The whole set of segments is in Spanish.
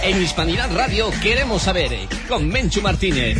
En Hispanidad Radio queremos saber, con Menchu Martínez.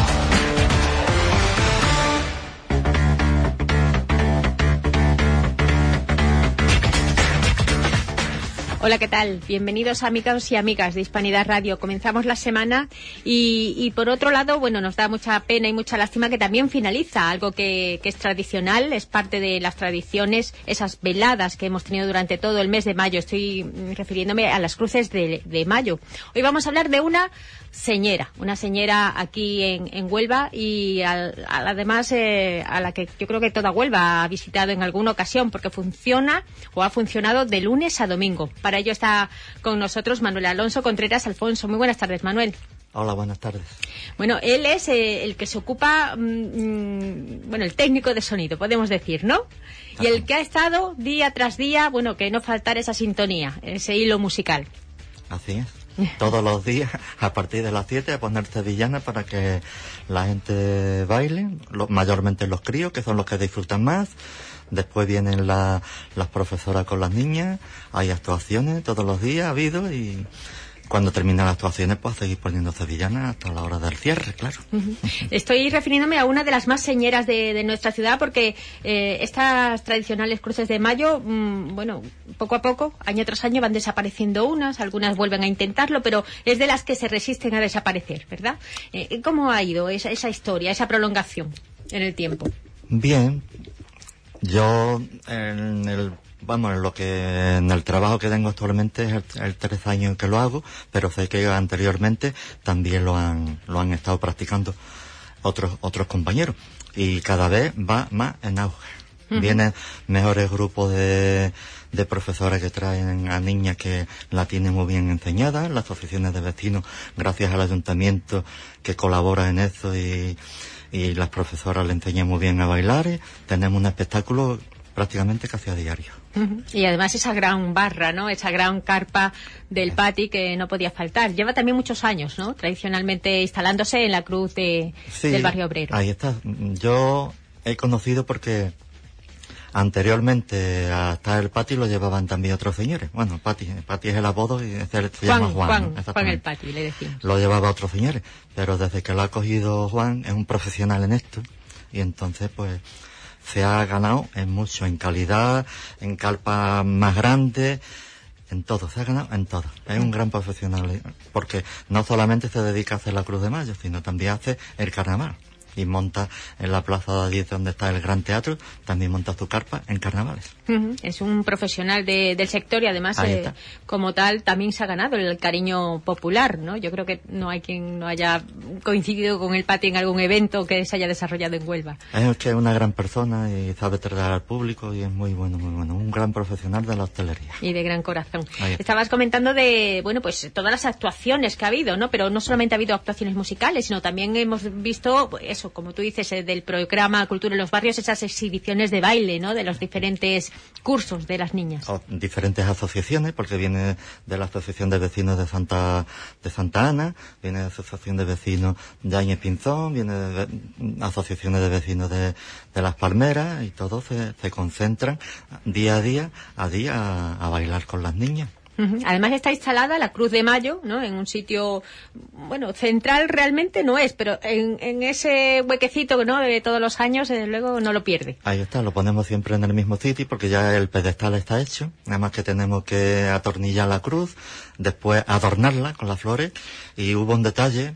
Hola, ¿qué tal? Bienvenidos amigos y amigas de Hispanidad Radio. Comenzamos la semana y por otro lado, bueno, nos da mucha pena y mucha lástima que también finaliza algo que es tradicional, es parte de las tradiciones, esas veladas que hemos tenido durante todo el mes de mayo. Estoy refiriéndome a las cruces de mayo. Hoy vamos a hablar de una señera aquí en Huelva y además a la que yo creo que toda Huelva ha visitado en alguna ocasión porque funciona o ha funcionado de lunes a domingo. Para ello está con nosotros Manuel Alonso Contreras Alfonso. Muy buenas tardes, Manuel. Hola, buenas tardes. Bueno, él es el que se ocupa, el técnico de sonido, podemos decir, ¿no? Y el que ha estado día tras día, que no faltara esa sintonía, ese hilo musical. Así es. Todos los días, a partir de las 7, a poner sevillanas para que la gente baile, mayormente los críos, que son los que disfrutan más. Después vienen las profesoras con las niñas, hay actuaciones todos los días, ha habido, y cuando terminan las actuaciones, pues seguir poniendo sevillanas hasta la hora del cierre, claro. Estoy refiriéndome a una de las más señeras de nuestra ciudad, porque estas tradicionales cruces de mayo, poco a poco, año tras año, van desapareciendo unas, algunas vuelven a intentarlo, pero es de las que se resisten a desaparecer, ¿verdad? ¿Cómo ha ido esa historia, esa prolongación en el tiempo? Bien. Yo, en el trabajo que tengo actualmente es el 3 años que lo hago, pero sé que anteriormente también lo han estado practicando otros compañeros, y cada vez va más en auge. Vienen mejores grupos de profesoras que traen a niñas que la tienen muy bien enseñada, las asociaciones de vecinos, gracias al ayuntamiento que colabora en eso, y las profesoras le enseñan muy bien a bailar. Tenemos un espectáculo prácticamente casi a diario. Y además esa gran barra, ¿no? Esa gran carpa del Pati que no podía faltar. Lleva también muchos años, ¿no? Tradicionalmente instalándose en la cruz del barrio obrero. Ahí está. Yo he conocido porque anteriormente hasta el Pati lo llevaban también otros señores. Bueno, Pati es el apodo y se llama Juan. Juan el Pati, le decimos. Lo llevaba otros señores, pero desde que lo ha cogido Juan, es un profesional en esto, y entonces pues se ha ganado en mucho, en calidad, en carpas más grandes, en todo, se ha ganado en todo. Es un gran profesional, porque no solamente se dedica a hacer la Cruz de Mayo, sino también hace el carnaval. Y monta en la plaza de 10 donde está el Gran Teatro, también monta su carpa en carnavales. Es un profesional del sector y además como tal también se ha ganado el cariño popular, ¿no? Yo creo que no hay quien no haya coincidido con el Pati en algún evento que se haya desarrollado en Huelva. Es que es una gran persona y sabe tratar al público y es muy bueno, un gran profesional de la hostelería. Y de gran corazón. Estabas comentando de, pues todas las actuaciones que ha habido, ¿no? Pero no solamente ha habido actuaciones musicales, sino también hemos visto eso, como tú dices, del programa Cultura en los Barrios, esas exhibiciones de baile, ¿no? De los diferentes cursos de las niñas. Diferentes asociaciones, porque viene de la Asociación de Vecinos de Santa Ana, viene de la Asociación de Vecinos de Áñez Pinzón, viene de asociaciones de vecinos de Las Palmeras, y todos se concentran día a día a bailar con las niñas. Además está instalada la Cruz de Mayo, ¿no? En un sitio, central realmente no es, pero en ese huequecito, ¿no? De todos los años, desde luego no lo pierde. Ahí está, lo ponemos siempre en el mismo sitio porque ya el pedestal está hecho, nada más que tenemos que atornillar la cruz, después adornarla con las flores, y hubo un detalle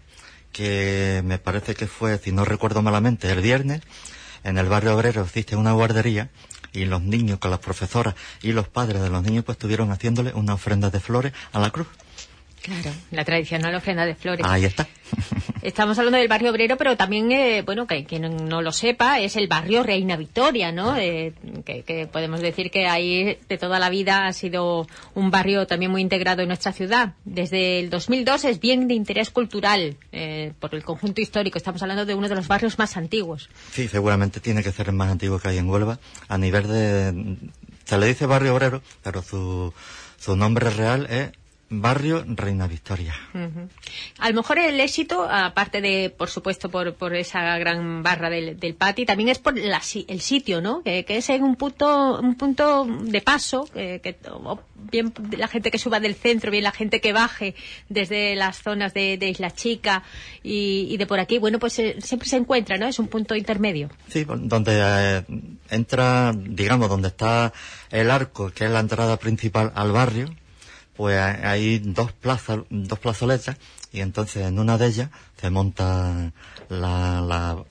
que me parece que fue, si no recuerdo malamente, el viernes, en el barrio obrero existe una guardería, y los niños con las profesoras y los padres de los niños pues estuvieron haciéndole una ofrenda de flores a la cruz. Claro, la tradicional ofrenda de flores. Ahí está. Estamos hablando del barrio obrero, pero también, que quien no lo sepa, es el barrio Reina Victoria, ¿no? Que podemos decir que ahí de toda la vida ha sido un barrio también muy integrado en nuestra ciudad. Desde el 2002 es bien de interés cultural por el conjunto histórico. Estamos hablando de uno de los barrios más antiguos. Sí, seguramente tiene que ser el más antiguo que hay en Huelva. A nivel de... Se le dice barrio obrero, pero su nombre real es Barrio Reina Victoria. A lo mejor el éxito, aparte de, por supuesto, por esa gran barra del Pati, también es por el sitio, ¿no? Que es en un punto de paso, bien la gente que suba del centro, bien la gente que baje desde las zonas de Isla Chica y de por aquí, bueno, pues siempre se encuentra, ¿no? Es un punto intermedio. Sí, donde entra, digamos, donde está el arco, que es la entrada principal al barrio, pues hay dos plazoletas, y entonces en una de ellas se monta la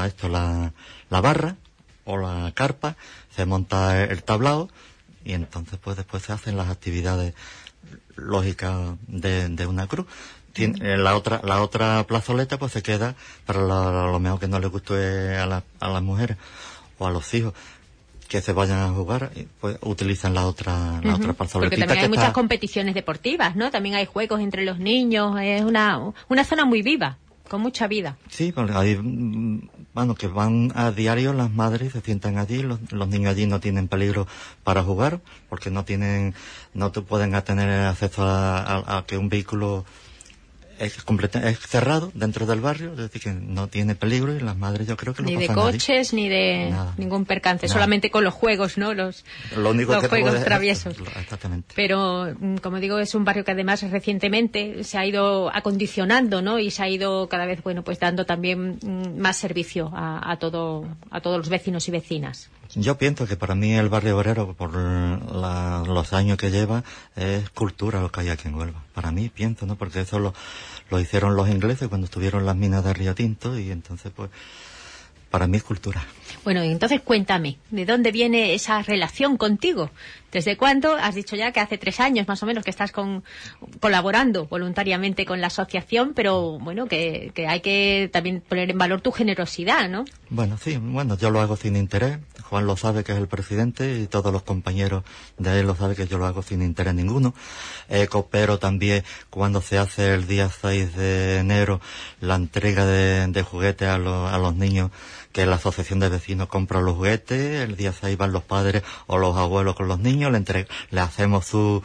barra o la carpa, se monta el tablao, y entonces pues después se hacen las actividades lógicas de una cruz. La otra plazoleta pues se queda para lo mejor que no le guste a las mujeres o a los hijos que se vayan a jugar, pues utilizan la otra plazoleta. Porque también hay muchas competiciones deportivas, ¿no? También hay juegos entre los niños, es una zona muy viva, con mucha vida. Sí, porque hay, bueno, que van a diario las madres, se sientan allí, los niños allí no tienen peligro para jugar, porque no te pueden tener acceso a que un vehículo es cerrado dentro del barrio, es decir, que no tiene peligro, y las madres yo creo que lo pasan Ni de coches, ni de ningún percance, nada. Solamente con los juegos, ¿no? Los juegos traviesos. Exactamente. Pero, como digo, es un barrio que además recientemente se ha ido acondicionando, ¿no? Y se ha ido cada vez, bueno, pues dando también más servicio a todos los vecinos y vecinas. Yo pienso que para mí el barrio obrero, por los años que lleva, es cultura lo que hay aquí en Huelva. Para mí, pienso, ¿no? Porque eso lo hicieron los ingleses cuando estuvieron las minas de Río Tinto, y entonces, pues, para mí es cultura. Bueno, y entonces cuéntame, ¿de dónde viene esa relación contigo? ¿Desde cuándo? Has dicho ya que hace 3 años más o menos que estás colaborando voluntariamente con la asociación, pero bueno, que hay que también poner en valor tu generosidad, ¿no? Bueno, sí, yo lo hago sin interés. Juan lo sabe, que es el presidente, y todos los compañeros de él lo saben, que yo lo hago sin interés ninguno. Coopero también cuando se hace el día 6 de enero la entrega de juguetes a los niños, que la asociación de vecinos compra los juguetes, el día 6 van los padres o los abuelos con los niños, le hacemos su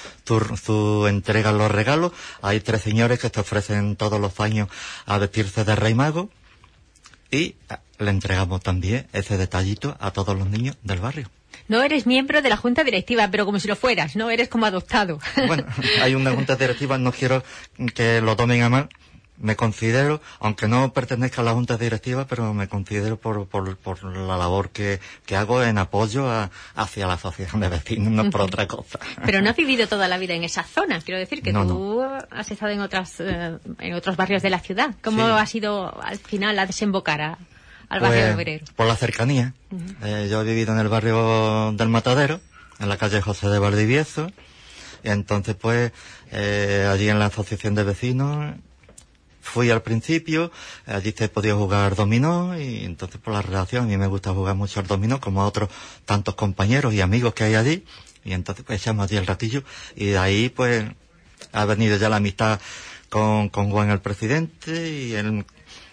entrega, los regalos. Hay 3 señores que te ofrecen todos los años a vestirse de Rey Mago, y le entregamos también ese detallito a todos los niños del barrio. No eres miembro de la Junta Directiva, pero como si lo fueras, ¿no? Eres como adoptado. Bueno, hay una Junta Directiva, no quiero que lo tomen a mal. Me considero, aunque no pertenezca a la Junta Directiva, pero me considero por la labor que hago en apoyo hacia la asociación de vecinos, no por otra cosa. Pero no has vivido toda la vida en esa zona, quiero decir que tú has estado en otros barrios de la ciudad. ¿Cómo ha sido al final a desembocar al barrio obrero? Por la cercanía. Yo he vivido en el barrio del Matadero, en la calle José de Valdivieso, y entonces pues allí en la asociación de vecinos fui al principio, allí se podía jugar dominó, y entonces por la relación, a mí me gusta jugar mucho al dominó, como a otros tantos compañeros y amigos que hay allí, y entonces pues echamos allí el ratillo, y de ahí pues ha venido ya la amistad con Juan el presidente, y él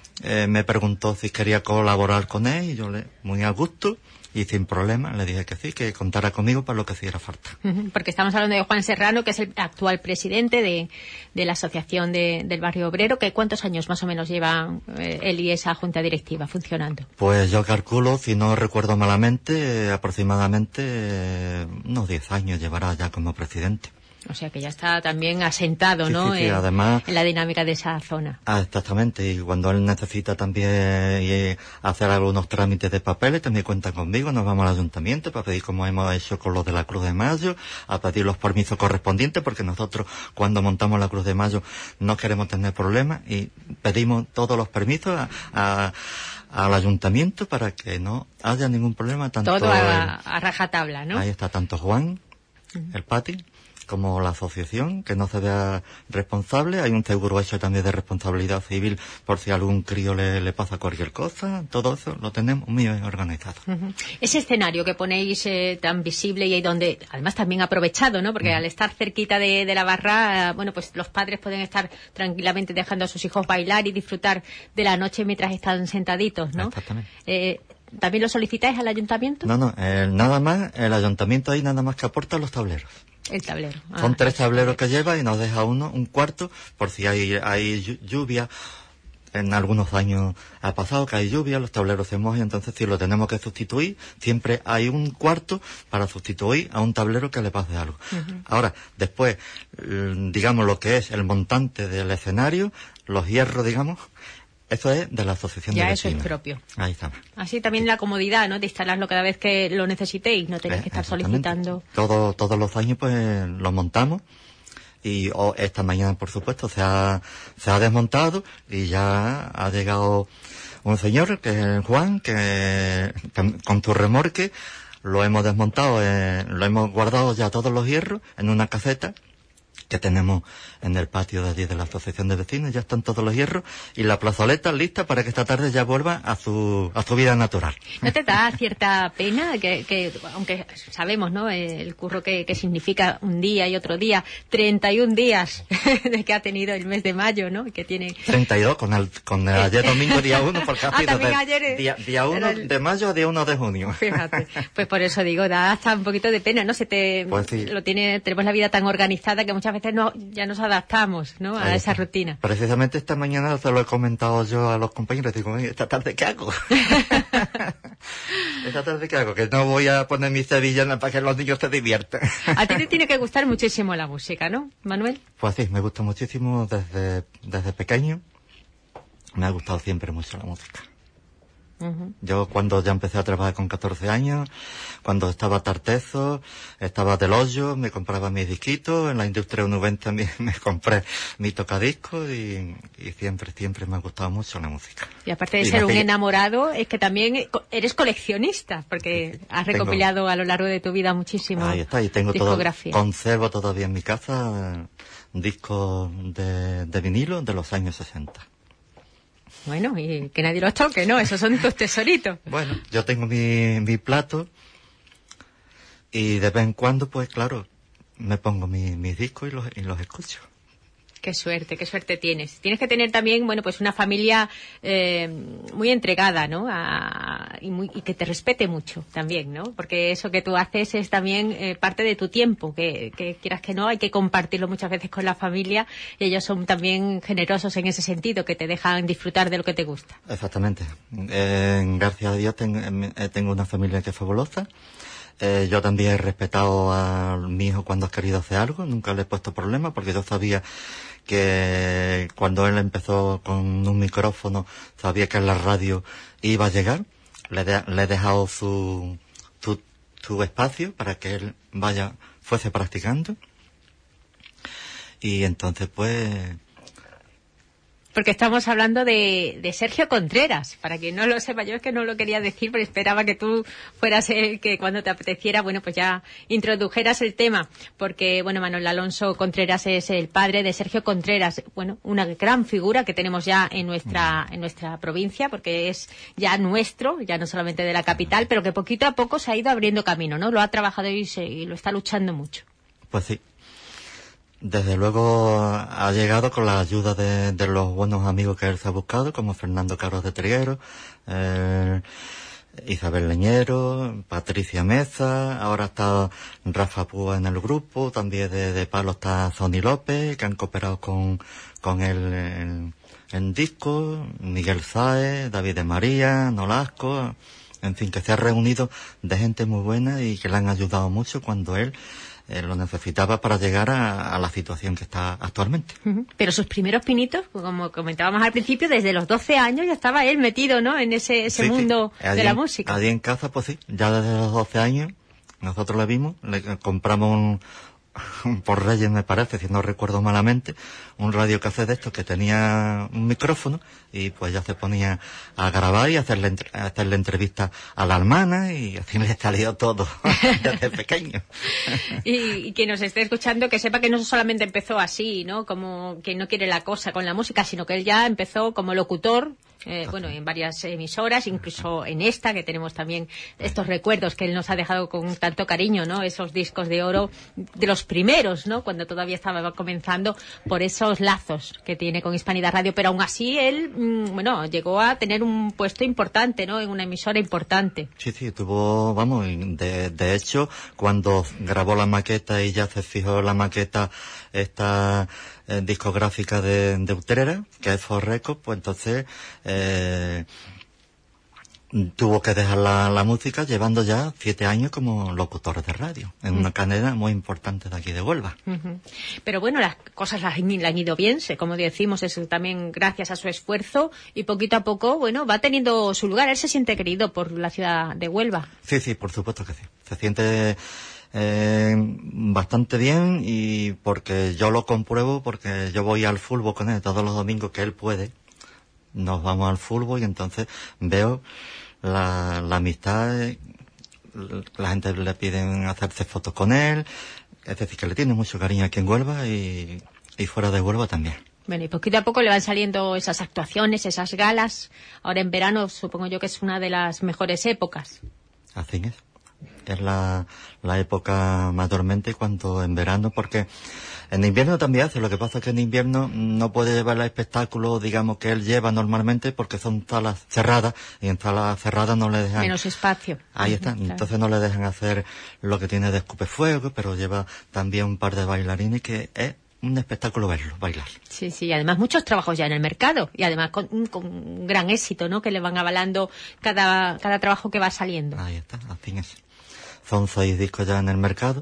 me preguntó si quería colaborar con él, y yo muy a gusto y sin problema le dije que sí, que contara conmigo para lo que hiciera falta. Porque estamos hablando de Juan Serrano, que es el actual presidente de la asociación del barrio obrero. Que ¿cuántos años más o menos lleva él y esa junta directiva funcionando? Pues yo calculo, si no recuerdo malamente, aproximadamente unos 10 años llevará ya como presidente. O sea que ya está también asentado, ¿no? Sí, además, en la dinámica de esa zona. Exactamente, y cuando él necesita también hacer algunos trámites de papeles, también cuenta conmigo, nos vamos al ayuntamiento para pedir, como hemos hecho con los de la Cruz de Mayo, a pedir los permisos correspondientes, porque nosotros cuando montamos la Cruz de Mayo no queremos tener problemas, y pedimos todos los permisos al ayuntamiento para que no haya ningún problema. Tanto todo a rajatabla, ¿no? Ahí está tanto Juan, el Pati, como la asociación, que no se vea responsable. Hay un seguro hecho también de responsabilidad civil por si a algún crío le pasa cualquier cosa. Todo eso lo tenemos muy bien organizado. Ese escenario que ponéis tan visible, y ahí donde además también aprovechado, ¿no? Porque al estar cerquita de la barra, bueno, pues los padres pueden estar tranquilamente dejando a sus hijos bailar y disfrutar de la noche mientras están sentaditos, ¿no? Exactamente. ¿También lo solicitáis al ayuntamiento? No, nada más, el ayuntamiento ahí nada más que aporta los tableros. El tablero. Son 3 tableros que lleva y nos deja un cuarto, por si hay lluvia. En algunos años ha pasado que hay lluvia, los tableros se mojan, entonces si lo tenemos que sustituir, siempre hay un cuarto para sustituir a un tablero que le pase algo. Ahora, después, digamos lo que es el montante del escenario, los hierros, digamos, eso es de la asociación de vecinos. Ya eso es propio. Ahí está. Así también la comodidad, ¿no?, de instalarlo cada vez que lo necesitéis, no tenéis que estar solicitando. Todos los años pues lo montamos. Y esta mañana, por supuesto, se ha desmontado y ya ha llegado un señor, que es Juan, que con tu remorque lo hemos desmontado, lo hemos guardado ya todos los hierros en una caseta que tenemos en el patio de allí de la asociación de vecinos. Ya están todos los hierros y la plazoleta lista para que esta tarde ya vuelva a su vida natural. ¿No te da cierta pena que aunque sabemos, ¿no?, el curro que significa un día y otro día, 31 días de que ha tenido el mes de mayo, ¿no?, que tiene 32 con el ayer domingo día 1, porque ha sido día 1 de mayo a día 1 de junio. Fíjate, pues por eso digo, da hasta un poquito de pena, ¿no? Pues sí. Tenemos la vida tan organizada que muchas veces ya nos adaptamos, ¿no?, a esa rutina. Precisamente esta mañana se lo he comentado yo a los compañeros, digo, ¿esta tarde qué hago? ¿Esta tarde qué hago? Que no voy a poner mi sevillana para que los niños se diviertan. A ti te tiene que gustar muchísimo la música, ¿no, Manuel? Pues sí, me gusta muchísimo desde pequeño. Me ha gustado siempre mucho la música. Yo cuando ya empecé a trabajar con 14 años, cuando estaba Tartezo, estaba Del Hoyo, me compraba mis disquitos, en la industria 190 me compré mi tocadiscos y siempre me ha gustado mucho la música. Y aparte de ser un enamorado, es que también eres coleccionista, porque has recopilado a lo largo de tu vida muchísimo. Ahí está, y tengo discografía. Conservo todavía en mi casa discos de vinilo de los años 60. Bueno, y que nadie los toque, ¿no? Esos son tus tesoritos. Bueno, yo tengo mi plato y de vez en cuando, pues claro, me pongo mis discos y los escucho. Qué suerte tienes. Tienes que tener también, bueno, pues una familia muy entregada, ¿no? Y que te respete mucho también, ¿no? Porque eso que tú haces es también parte de tu tiempo, que quieras que no, hay que compartirlo muchas veces con la familia y ellos son también generosos en ese sentido, que te dejan disfrutar de lo que te gusta. Exactamente. Gracias a Dios tengo una familia que es fabulosa. Yo también he respetado a mi hijo cuando ha querido hacer algo, nunca le he puesto problema porque yo sabía que cuando él empezó con un micrófono, sabía que en la radio iba a llegar. Le he dejado su espacio para que él fuese practicando. Y entonces pues... Porque estamos hablando de Sergio Contreras. Para quien no lo sepa, yo es que no lo quería decir, pero esperaba que tú fueras el que cuando te apeteciera, bueno, pues ya introdujeras el tema. Porque, bueno, Manuel Alonso Contreras es el padre de Sergio Contreras. Bueno, una gran figura que tenemos ya en nuestra provincia, porque es ya nuestro, ya no solamente de la capital, pero que poquito a poco se ha ido abriendo camino, ¿no? Lo ha trabajado y lo está luchando mucho. Pues sí. Desde luego ha llegado con la ayuda de los buenos amigos que él se ha buscado, como Fernando Carlos de Triguero, Isabel Leñero, Patricia Meza, ahora está Rafa Púa en el grupo, también de Palo está Sony López, que han cooperado con él en discos, Miguel Sáez, David de María, Nolasco, en fin, que se ha reunido de gente muy buena y que le han ayudado mucho cuando él lo necesitaba para llegar a la situación que está actualmente. Pero sus primeros pinitos, como comentábamos al principio, desde los 12 años ya estaba él metido, ¿no?, en ese mundo de la música. Allí en casa, pues sí, ya desde los 12 años nosotros le vimos, le compramos por Reyes, me parece, si no recuerdo malamente, un radiocassette de estos que tenía un micrófono y pues ya se ponía a grabar y hacerle entrevistas a la hermana y así le salió todo desde pequeño. Y quien nos esté escuchando que sepa que no solamente empezó así, ¿no?, como quien no quiere la cosa con la música, sino que él ya empezó como locutor bueno, en varias emisoras, incluso en esta, que tenemos también estos recuerdos que él nos ha dejado con tanto cariño, ¿no? Esos discos de oro de los primeros, ¿no? Cuando todavía estaba comenzando, por esos lazos que tiene con Hispanidad Radio, pero aún así él, bueno, llegó a tener un puesto importante, ¿no? En una emisora importante. Sí, tuvo, vamos, de hecho, cuando grabó la maqueta y ya se fijó la maqueta esta discográfica de Utrera, que es For Records, pues entonces tuvo que dejar la música, llevando ya 7 años como locutor de radio, en una cadena muy importante de aquí de Huelva. Pero bueno, las cosas le han ido bien, como decimos, es también gracias a su esfuerzo, y poquito a poco, bueno, va teniendo su lugar. Él se siente querido por la ciudad de Huelva. Sí, por supuesto que sí. Se siente bastante bien, y porque yo lo compruebo, porque yo voy al fútbol con él todos los domingos que él puede. Nos vamos al fútbol y entonces veo la amistad, la gente le piden hacerse fotos con él, es decir, que le tiene mucho cariño aquí en Huelva y fuera de Huelva también. Bueno, y poquito a poco le van saliendo esas actuaciones, esas galas. Ahora en verano supongo yo que es una de las mejores épocas. Así es. Es la época mayormente cuando en verano, porque en invierno también hace, lo que pasa es que en invierno no puede llevar el espectáculo, digamos, que él lleva normalmente, porque son salas cerradas, y en salas cerradas no le dejan... Menos espacio. Ahí está, claro. Entonces no le dejan hacer lo que tiene de escupefuego, pero lleva también un par de bailarines que es un espectáculo verlo, bailar. Sí, además muchos trabajos ya en el mercado, y además con gran éxito, ¿no? Que le van avalando cada trabajo que va saliendo. Ahí está, así es. Son 6 discos ya en el mercado,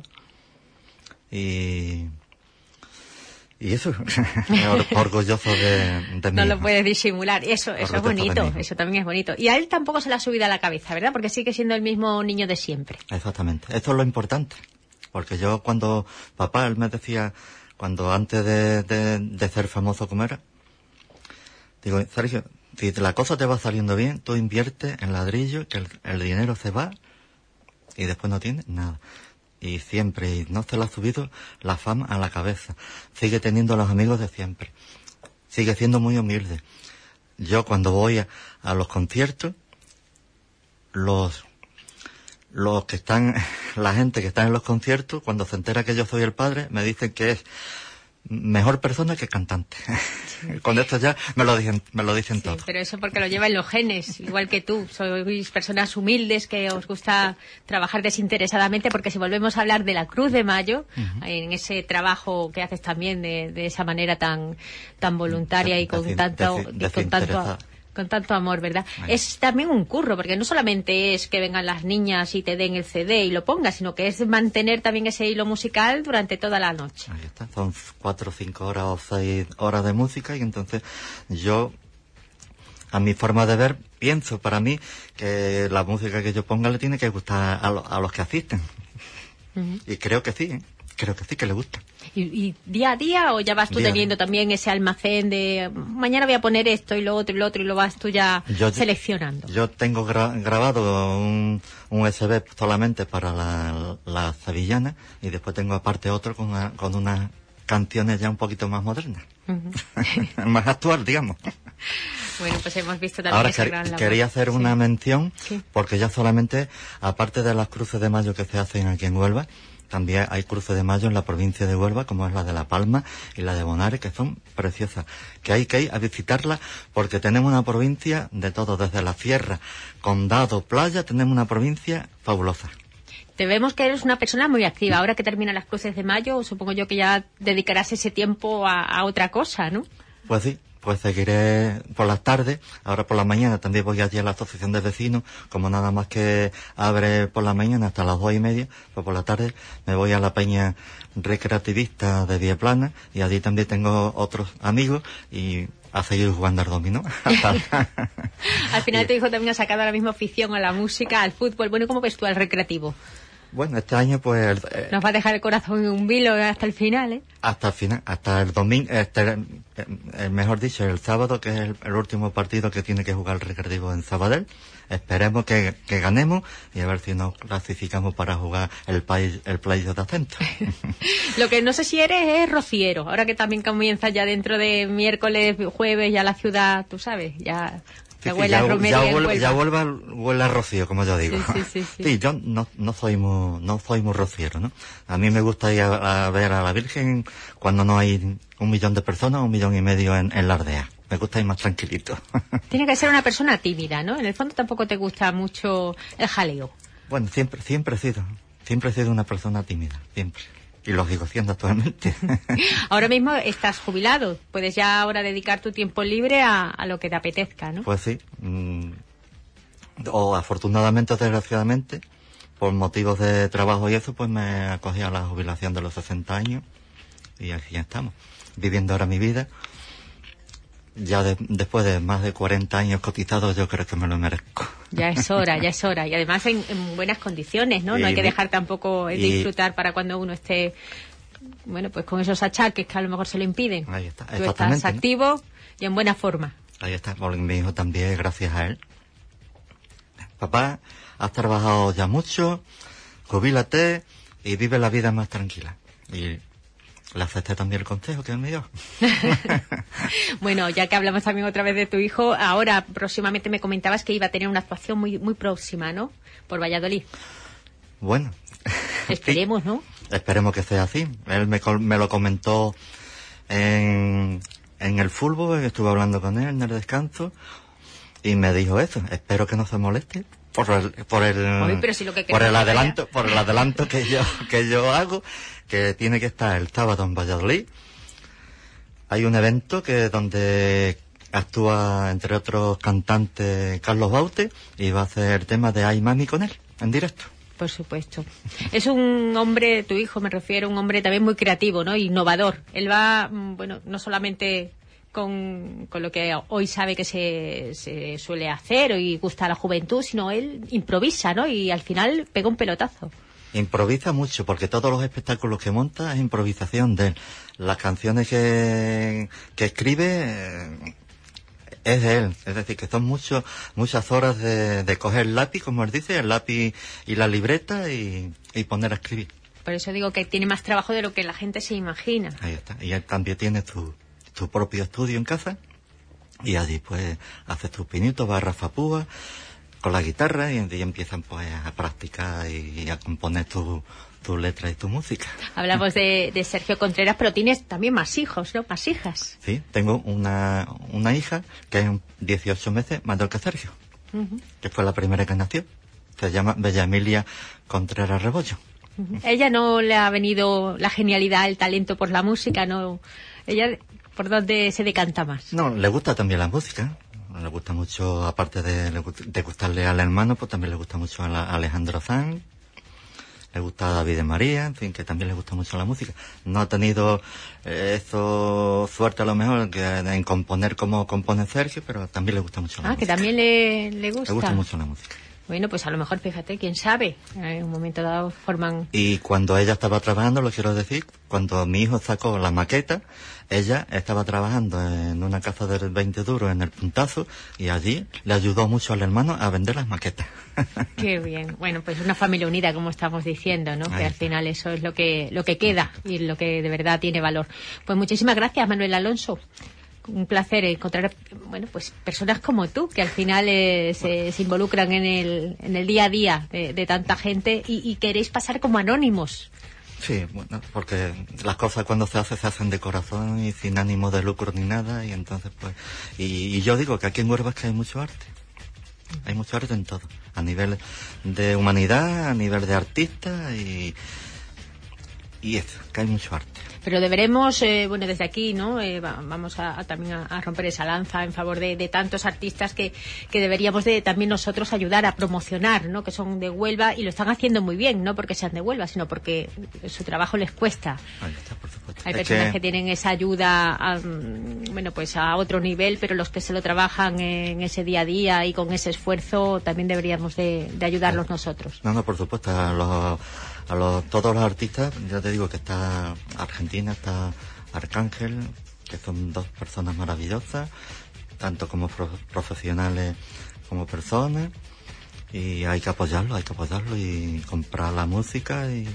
y eso, orgulloso de mí. No lo puedes disimular. Eso es bonito, eso también es bonito. Y a él tampoco se le ha subido a la cabeza, ¿verdad? Porque sigue siendo el mismo niño de siempre. Exactamente, esto es lo importante. Porque yo cuando papá, él me decía, cuando antes de ser famoso como era, digo, Sergio, si la cosa te va saliendo bien, tú inviertes en ladrillo, que el dinero se va y después no tienes nada. Y siempre, y no se le ha subido la fama a la cabeza. Sigue teniendo los amigos de siempre. Sigue siendo muy humilde. Yo cuando voy a los conciertos, los que están, la gente que está en los conciertos, cuando se entera que yo soy el padre, me dicen que es mejor persona que cantante. Sí. Con esto ya me lo dicen todo. Pero eso porque lo lleva en los genes, igual que tú. Sois personas humildes que os gusta trabajar desinteresadamente, porque si volvemos a hablar de la Cruz de Mayo, en ese trabajo que haces también de esa manera tan voluntaria y con tanto amor, ¿verdad? Ay. Es también un curro, porque no solamente es que vengan las niñas y te den el CD y lo pongas, sino que es mantener también ese hilo musical durante toda la noche. Ahí está, son 4 o 5 horas o 6 horas de música, y entonces yo, a mi forma de ver, pienso para mí que la música que yo ponga le tiene que gustar a los que asisten. Y creo que sí, creo que sí que le gusta. ¿Y día a día, o ya vas tú teniendo también ese almacén de mañana voy a poner esto y lo otro y lo vas tú ya seleccionando? Yo tengo grabado un USB solamente para la sevillana, y después tengo aparte otro con unas canciones ya un poquito más modernas. Más actual, digamos. Bueno, pues hemos visto también ahora esa gran labor. Quería hacer una mención, porque ya solamente, aparte de las cruces de mayo que se hacen aquí en Huelva, también hay cruces de mayo en la provincia de Huelva, como es la de La Palma y la de Bonares, que son preciosas, que hay que ir a visitarlas, porque tenemos una provincia de todo, desde la sierra, condado, playa, tenemos una provincia fabulosa. Te vemos que eres una persona muy activa. Ahora que terminan las cruces de mayo, supongo yo que ya dedicarás ese tiempo a otra cosa, ¿no? Pues sí. Pues seguiré por las tardes, ahora por la mañana también voy allí a la asociación de vecinos, como nada más que abre por la mañana hasta las 2:30, pues por la tarde me voy a la peña recreativista de Vieplana, y allí también tengo otros amigos, y a seguir jugando al dominó. Al final tu hijo también ha sacado la misma afición a la música, al fútbol. Bueno, ¿cómo ves tú al recreativo? Bueno, este año pues... nos va a dejar el corazón en un vilo hasta el final, ¿eh? Hasta el final, hasta el domingo, mejor dicho, el sábado, que es el último partido que tiene que jugar el recreativo en Sabadell. Esperemos que ganemos, y a ver si nos clasificamos para jugar el playoff de ascenso. Lo que no sé si eres es rociero, ahora que también comienza ya dentro de miércoles, jueves, ya la ciudad, tú sabes, ya Que huele a romería en Huelva. Ya huele a rocío, como yo digo. Sí. Sí, yo no soy muy rociero, ¿no? A mí me gusta ir a ver a la Virgen cuando no hay 1 millón de personas, 1,5 millones en la aldea. Me gusta ir más tranquilito. Tiene que ser una persona tímida, ¿no? En el fondo tampoco te gusta mucho el jaleo. Bueno, siempre he sido una persona tímida, siempre. Y lo sigo siendo actualmente. Ahora mismo estás jubilado. Puedes ya ahora dedicar tu tiempo libre a lo que te apetezca, ¿no? Pues sí. O afortunadamente o desgraciadamente, por motivos de trabajo y eso, pues me acogí a la jubilación de los 60 años. Y aquí ya estamos. Viviendo ahora mi vida. Ya después de más de 40 años cotizados, yo creo que me lo merezco. Ya es hora. Y además en buenas condiciones, ¿no? No hay que dejar tampoco de disfrutar para cuando uno esté, bueno, pues con esos achaques que a lo mejor se lo impiden. Ahí está, tú estás activo, ¿no? Y en buena forma. Ahí está, porque mi hijo también, gracias a él. Papá, has trabajado ya mucho, jubílate y vive la vida más tranquila. Y le acepté también el consejo que él me dio. Bueno, ya que hablamos también otra vez de tu hijo, ahora próximamente me comentabas que iba a tener una actuación muy próxima, ¿no? Por Valladolid. Bueno. Esperemos, ¿no? Esperemos que sea así. Él me lo comentó en el fútbol, estuve hablando con él en el descanso y me dijo eso. Espero que no se moleste por el adelanto que yo hago, que tiene que estar el sábado en Valladolid. Hay un evento donde actúa, entre otros cantantes, Carlos Baute, y va a hacer temas de Ay Mami con él, en directo. Por supuesto. Es un hombre, tu hijo me refiero, un hombre también muy creativo, ¿no? Innovador. Él va, bueno, no solamente con lo que hoy sabe que se suele hacer y gusta a la juventud, sino él improvisa, ¿no? Y al final pega un pelotazo. Improvisa mucho, porque todos los espectáculos que monta es improvisación de él. Las canciones que escribe es de él. Es decir, que son muchas horas de coger el lápiz, como él dice, el lápiz y la libreta y poner a escribir. Por eso digo que tiene más trabajo de lo que la gente se imagina. Ahí está. Y él también tiene su propio estudio en casa y allí pues hace tus pinitos, va a Rafa Púa con la guitarra y empiezan pues a practicar y a componer tu letra y tu música. Hablamos de Sergio Contreras, pero tienes también más hijos, ¿no? Más hijas. Sí, tengo una hija que es 18 meses mayor que Sergio, que fue la primera que nació. Se llama Bella Emilia Contreras Rebollo. Ella no le ha venido la genialidad, el talento por la música, ¿no? Ella, ¿por dónde se decanta más? No, le gusta también la música. Le gusta mucho, aparte de gustarle al hermano, pues también le gusta mucho a Alejandro Sanz. Le gusta a David de María, en fin, que también le gusta mucho la música. No ha tenido suerte a lo mejor en componer como compone Sergio, pero también le gusta mucho la música. Que también le gusta. Le gusta mucho la música. Bueno, pues a lo mejor, fíjate, quién sabe, en un momento dado forman... Y cuando ella estaba trabajando, lo quiero decir, cuando mi hijo sacó la maqueta, ella estaba trabajando en una casa de 20 duros en el Puntazo y allí le ayudó mucho al hermano a vender las maquetas. Qué bien. Bueno, pues una familia unida, como estamos diciendo, ¿no? Ahí que al está. final eso es lo que queda y lo que de verdad tiene valor. Pues muchísimas gracias, Manuel Alonso. Un placer encontrar, bueno, pues personas como tú, que al final se involucran en el día a día de tanta gente y queréis pasar como anónimos. Sí, bueno, porque las cosas cuando se hacen de corazón y sin ánimo de lucro ni nada, y entonces pues... Y yo digo que aquí en Huelva es que hay mucho arte. Hay mucho arte en todo. A nivel de humanidad, a nivel de artistas y eso, que hay mucho arte. Pero deberemos, bueno, desde aquí, ¿no? Vamos también a romper esa lanza en favor de tantos artistas que deberíamos de también nosotros ayudar a promocionar, ¿no? Que son de Huelva y lo están haciendo muy bien, no porque sean de Huelva, sino porque su trabajo les cuesta. Ahí está, por supuesto. Hay personas que tienen esa ayuda, bueno, pues a otro nivel, pero los que se lo trabajan en ese día a día y con ese esfuerzo también deberíamos de ayudarlos nosotros. No, por supuesto, todos los artistas, ya te digo que está Argentina, está Arcángel, que son dos personas maravillosas, tanto como profesionales como personas, y hay que apoyarlo y comprar la música y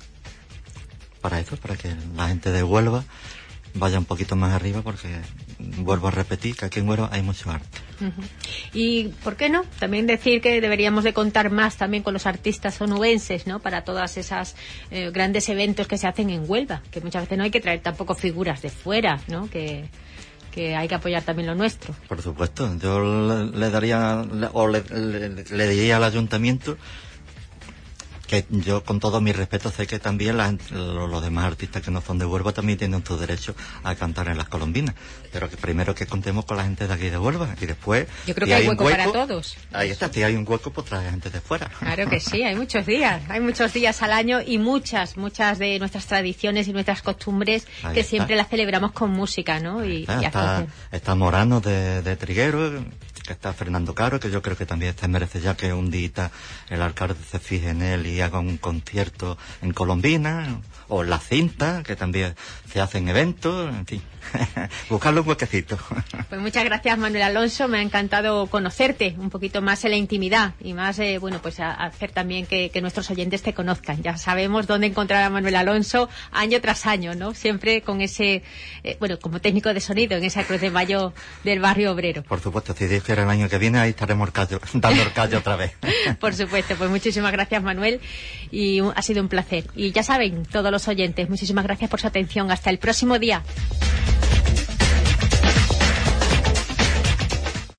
para que la gente de Huelva vaya un poquito más arriba, porque vuelvo a repetir que aquí en Huelva hay mucho arte. Y, ¿por qué no? También decir que deberíamos de contar más también con los artistas onubenses, ¿no? Para todas esas grandes eventos que se hacen en Huelva, que muchas veces no hay que traer tampoco figuras de fuera, ¿no? Que hay que apoyar también lo nuestro. Por supuesto, yo le daría, le diría al ayuntamiento que yo, con todo mi respeto, sé que también los demás artistas que no son de Huelva también tienen su derecho a cantar en las colombinas, pero que primero que contemos con la gente de aquí de Huelva y después... Yo creo que hay hueco para todos. Ahí está, si hay un hueco, pues trae gente de fuera. Claro que sí, hay muchos días al año y muchas de nuestras tradiciones y nuestras costumbres ahí que está. Siempre las celebramos con música, ¿no? Está Morano de Triguero, que está Fernando Caro, que yo creo que también merece ya que un día el alcalde se fije en él y haga un concierto en Colombina, o en La Cinta, que también se hacen eventos, en fin, buscarle un huequecito. Pues muchas gracias, Manuel Alonso, me ha encantado conocerte un poquito más en la intimidad y más, pues a hacer también que nuestros oyentes te conozcan. Ya sabemos dónde encontrar a Manuel Alonso año tras año, ¿no? Siempre con ese, como técnico de sonido en esa Cruz de Mayo del barrio obrero. Por supuesto, si Dios quiere el año que viene, ahí estaremos dando el callo otra vez. Por supuesto, pues muchísimas gracias, Manuel, y ha sido un placer. Y ya saben, todos los oyentes, muchísimas gracias por su atención. Hasta el próximo día.